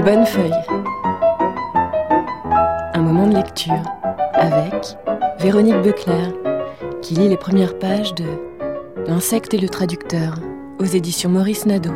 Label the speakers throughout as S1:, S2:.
S1: Les bonnes feuilles. Un moment de lecture avec Véronique Becler, qui lit les premières pages de L'insecte et le traducteur, aux éditions Maurice Nadeau.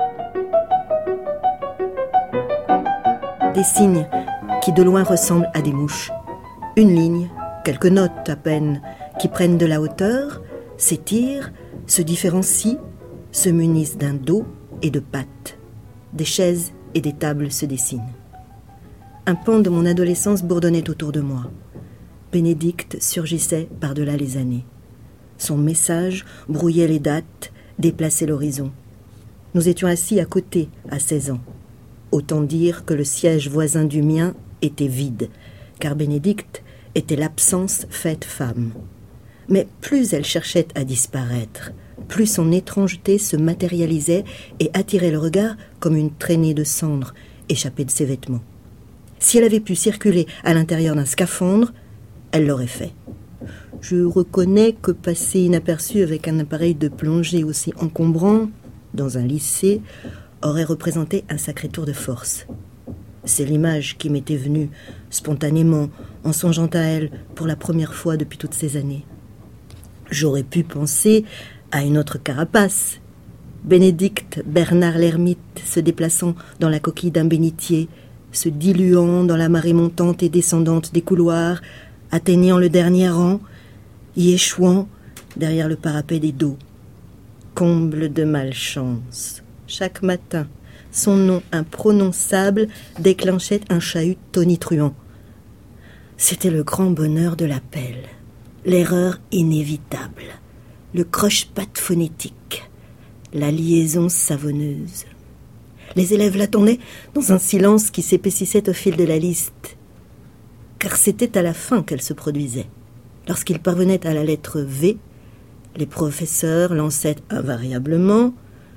S2: Des signes qui de loin ressemblent à des mouches. Une ligne, quelques notes à peine, qui prennent de la hauteur, s'étirent, se différencient, se munissent d'un dos et de pattes. Des chaises et des tables se dessinent. Un pan de mon adolescence bourdonnait autour de moi. Bénédicte surgissait par-delà les années. Son message brouillait les dates, déplaçait l'horizon. Nous étions assis à côté à 16 ans. Autant dire que le siège voisin du mien était vide, car Bénédicte était l'absence faite femme. Mais plus elle cherchait à disparaître, plus son étrangeté se matérialisait et attirait le regard comme une traînée de cendres échappée de ses vêtements. Si elle avait pu circuler à l'intérieur d'un scaphandre, elle l'aurait fait. Je reconnais que passer inaperçu avec un appareil de plongée aussi encombrant, dans un lycée, aurait représenté un sacré tour de force. C'est l'image qui m'était venue spontanément en songeant à elle pour la première fois depuis toutes ces années. J'aurais pu penser à une autre carapace. Bénédicte Bernard l'ermite se déplaçant dans la coquille d'un bénitier, se diluant dans la marée montante et descendante des couloirs, atteignant le dernier rang, y échouant derrière le parapet des dos. Comble de malchance. Chaque matin, son nom imprononçable déclenchait un chahut tonitruant. C'était le grand bonheur de l'appel, l'erreur inévitable, le croche-patte phonétique, la liaison savonneuse. Les élèves l'attendaient dans un silence qui s'épaississait au fil de la liste, car c'était à la fin qu'elle se produisait. Lorsqu'il parvenait à la lettre V, les professeurs lançaient invariablement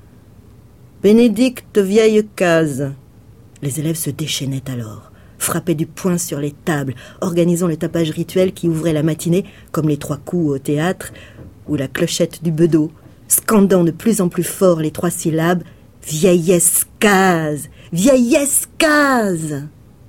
S2: « Bénédicte vieille case ». Les élèves se déchaînaient alors, frappaient du poing sur les tables, organisant le tapage rituel qui ouvrait la matinée, comme les 3 coups au théâtre, ou la clochette du bedeau, scandant de plus en plus fort les 3 syllabes « Vieillesse case ! Vieillesse case !»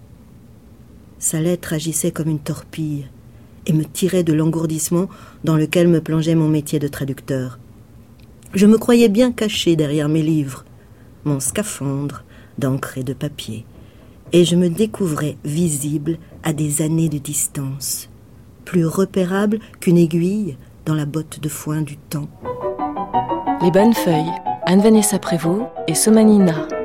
S2: Sa lettre agissait comme une torpille et me tirait de l'engourdissement dans lequel me plongeait mon métier de traducteur. Je me croyais bien caché derrière mes livres, mon scaphandre d'encre et de papier, et je me découvrais visible à des années de distance, plus repérable qu'une aiguille dans la botte de foin du temps.
S1: Les bonnes feuilles, Anne-Vanessa Prévost et Somanina.